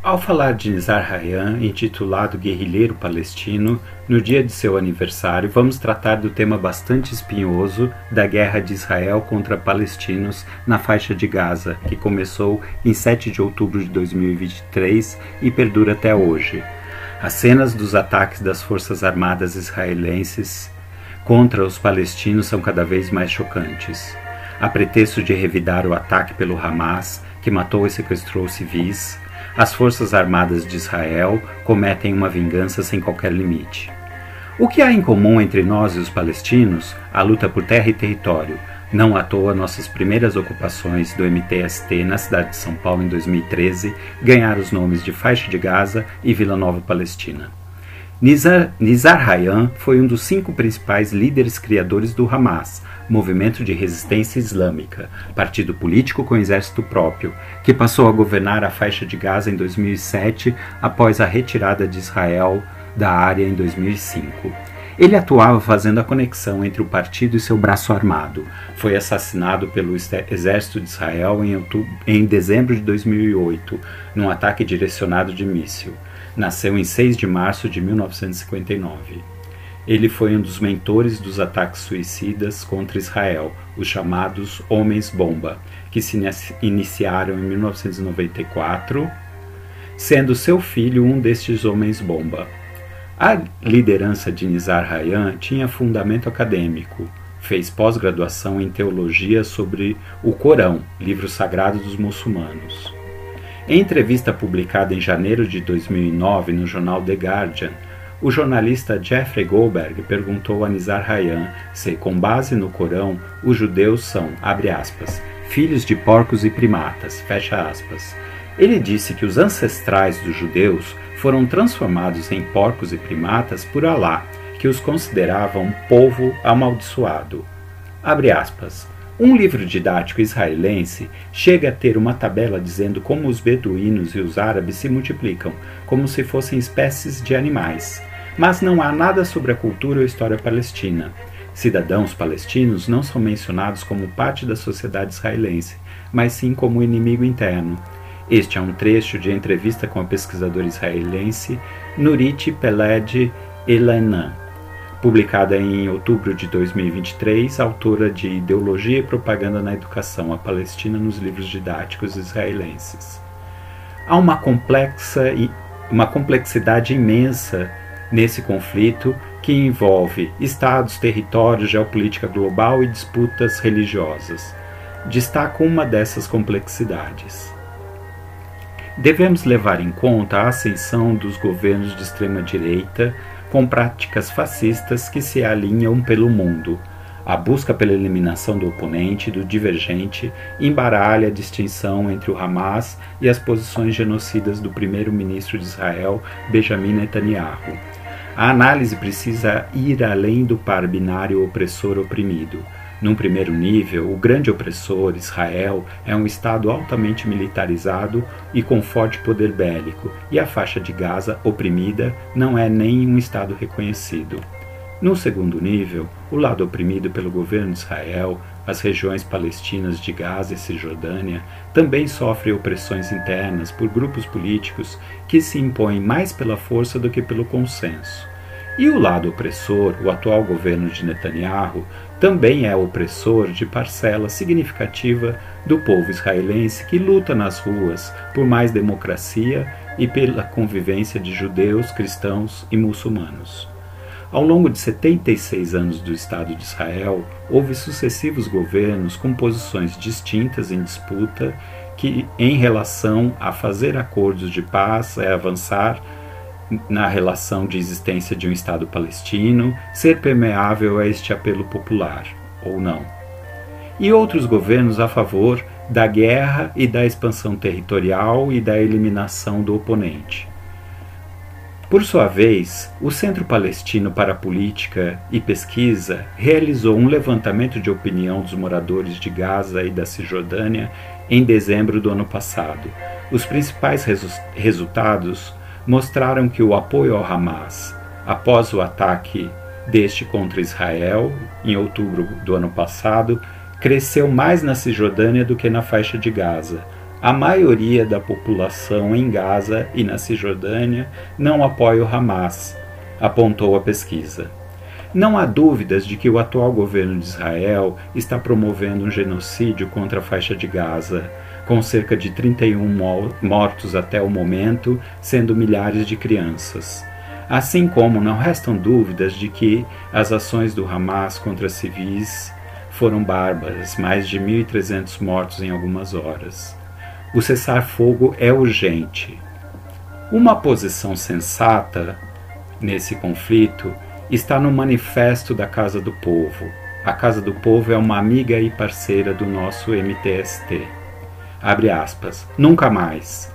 Ao falar de Nizar Hayyan, intitulado Guerrilheiro Palestino, no dia de seu aniversário, vamos tratar do tema bastante espinhoso da guerra de Israel contra palestinos na faixa de Gaza, que começou em 7 de outubro de 2023 e perdura até hoje. As cenas dos ataques das forças armadas israelenses contra os palestinos são cada vez mais chocantes. A pretexto de revidar o ataque pelo Hamas, que matou e sequestrou civis, as forças armadas de Israel cometem uma vingança sem qualquer limite. O que há em comum entre nós e os palestinos? A luta por terra e território. Não à toa, nossas primeiras ocupações do MTST na cidade de São Paulo em 2013 ganharam os nomes de Faixa de Gaza e Vila Nova Palestina. Nizar Hayyan foi um dos 5 principais líderes criadores do Hamas, movimento de resistência islâmica, partido político com exército próprio, que passou a governar a faixa de Gaza em 2007 após a retirada de Israel da área em 2005. Ele atuava fazendo a conexão entre o partido e seu braço armado. Foi assassinado pelo exército de Israel em dezembro de 2008, num ataque direcionado de míssil. Nasceu em 6 de março de 1959. Ele foi um dos mentores dos ataques suicidas contra Israel, os chamados Homens-Bomba, que se iniciaram em 1994, sendo seu filho um destes Homens-Bomba. A liderança de Nizar Hayyan tinha fundamento acadêmico. Fez pós-graduação em teologia sobre o Corão, livro sagrado dos muçulmanos. Em entrevista publicada em janeiro de 2009 no jornal The Guardian, o jornalista Jeffrey Goldberg perguntou a Nizar Hayyan se, com base no Corão, os judeus são, abre aspas, filhos de porcos e primatas, fecha aspas. Ele disse que os ancestrais dos judeus foram transformados em porcos e primatas por Alá, que os considerava um povo amaldiçoado. Abre aspas. Um livro didático israelense chega a ter uma tabela dizendo como os beduínos e os árabes se multiplicam, como se fossem espécies de animais. Mas não há nada sobre a cultura ou história palestina. Cidadãos palestinos não são mencionados como parte da sociedade israelense, mas sim como inimigo interno. Este é um trecho de entrevista com a pesquisadora israelense Nurit Peled Elanan, publicada em outubro de 2023, autora de Ideologia e Propaganda na Educação, a Palestina nos livros didáticos israelenses. Há uma complexidade imensa nesse conflito que envolve estados, territórios, geopolítica global e disputas religiosas. Destaco uma dessas complexidades. Devemos levar em conta a ascensão dos governos de extrema-direita com práticas fascistas que se alinham pelo mundo. A busca pela eliminação do oponente, do divergente, embaralha a distinção entre o Hamas e as posições genocidas do primeiro-ministro de Israel, Benjamin Netanyahu. A análise precisa ir além do par binário opressor-oprimido. Num primeiro nível, o grande opressor, Israel, é um Estado altamente militarizado e com forte poder bélico, e a faixa de Gaza, oprimida, não é nem um Estado reconhecido. No segundo nível, o lado oprimido pelo governo de Israel, as regiões palestinas de Gaza e Cisjordânia, também sofrem opressões internas por grupos políticos que se impõem mais pela força do que pelo consenso. E o lado opressor, o atual governo de Netanyahu, também é opressor de parcela significativa do povo israelense que luta nas ruas por mais democracia e pela convivência de judeus, cristãos e muçulmanos. Ao longo de 76 anos do Estado de Israel, houve sucessivos governos com posições distintas em disputa que, em relação a fazer acordos de paz, avançar na relação de existência de um Estado palestino, ser permeável a este apelo popular, ou não. E outros governos a favor da guerra e da expansão territorial e da eliminação do oponente. Por sua vez, o Centro Palestino para a Política e Pesquisa realizou um levantamento de opinião dos moradores de Gaza e da Cisjordânia em dezembro do ano passado. Os principais resultados mostraram que o apoio ao Hamas, após o ataque deste contra Israel, em outubro do ano passado, cresceu mais na Cisjordânia do que na faixa de Gaza. A maioria da população em Gaza e na Cisjordânia não apoia o Hamas, apontou a pesquisa. Não há dúvidas de que o atual governo de Israel está promovendo um genocídio contra a faixa de Gaza, com cerca de 31 mortos até o momento, sendo milhares de crianças. Assim como não restam dúvidas de que as ações do Hamas contra civis foram bárbaras, mais de 1.300 mortos em algumas horas. O cessar-fogo é urgente. Uma posição sensata nesse conflito está no Manifesto da Casa do Povo. A Casa do Povo é uma amiga e parceira do nosso MTST. Abre aspas. Nunca mais.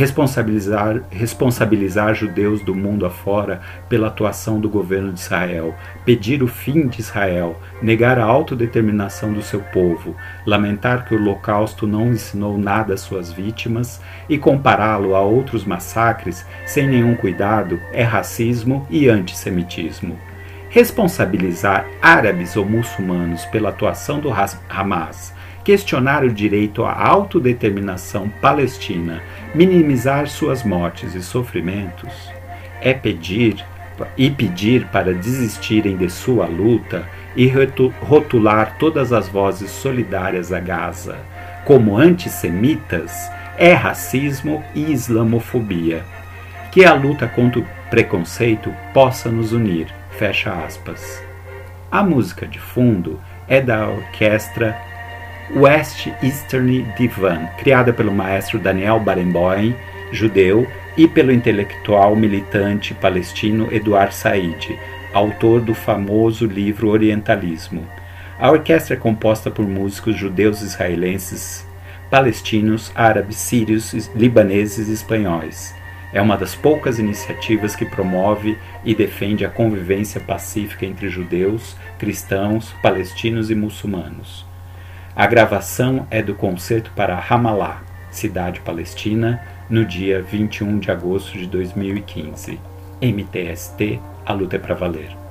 Responsabilizar judeus do mundo afora pela atuação do governo de Israel, pedir o fim de Israel, negar a autodeterminação do seu povo, lamentar que o Holocausto não ensinou nada às suas vítimas e compará-lo a outros massacres sem nenhum cuidado é racismo e antissemitismo. Responsabilizar árabes ou muçulmanos pela atuação do Hamas, questionar o direito à autodeterminação palestina, minimizar suas mortes e sofrimentos, é pedir para desistirem de sua luta e rotular todas as vozes solidárias a Gaza como antissemitas é racismo e islamofobia. Que a luta contra o preconceito possa nos unir. Fecha aspas. A música de fundo é da orquestra West Eastern Divan, criada pelo maestro Daniel Barenboim, judeu, e pelo intelectual militante palestino Eduard Said, autor do famoso livro Orientalismo. A orquestra é composta por músicos judeus israelenses, palestinos, árabes, sírios, libaneses e espanhóis. É uma das poucas iniciativas que promove e defende a convivência pacífica entre judeus, cristãos, palestinos e muçulmanos. A gravação é do concerto para Ramallah, cidade palestina, no dia 21 de agosto de 2015. MTST, a luta é para valer.